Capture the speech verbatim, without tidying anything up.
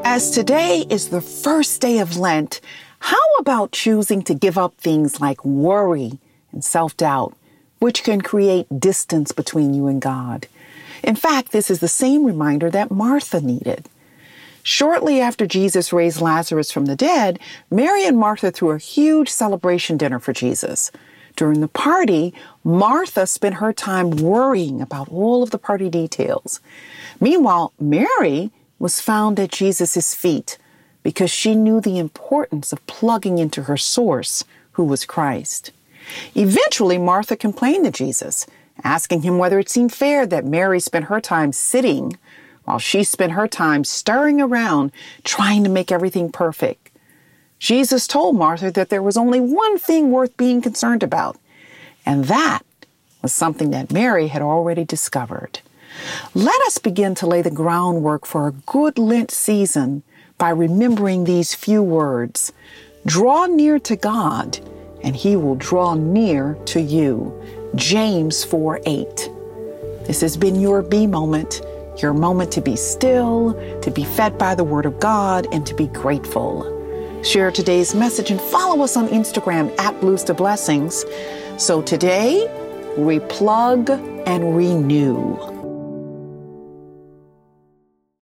As today is the first day of Lent, how about choosing to give up things like worry and self-doubt, which can create distance between you and God? In fact, this is the same reminder that Martha needed. Shortly after Jesus raised Lazarus from the dead, Mary and Martha threw a huge celebration dinner for Jesus. During the party, Martha spent her time worrying about all of the party details. Meanwhile, Mary was found at Jesus' feet because she knew the importance of plugging into her source, who was Christ. Eventually, Martha complained to Jesus, asking him whether it seemed fair that Mary spent her time sitting while she spent her time stirring around, trying to make everything perfect. Jesus told Martha that there was only one thing worth being concerned about, and that was something that Mary had already discovered. Let us begin to lay the groundwork for a good Lent season by remembering these few words. Draw near to God, and he will draw near to you. James four eight. This has been your Be Moment, your moment to be still, to be fed by the Word of God, and to be grateful. Share today's message and follow us on Instagram at Blues to Blessings. So today, replug and renew.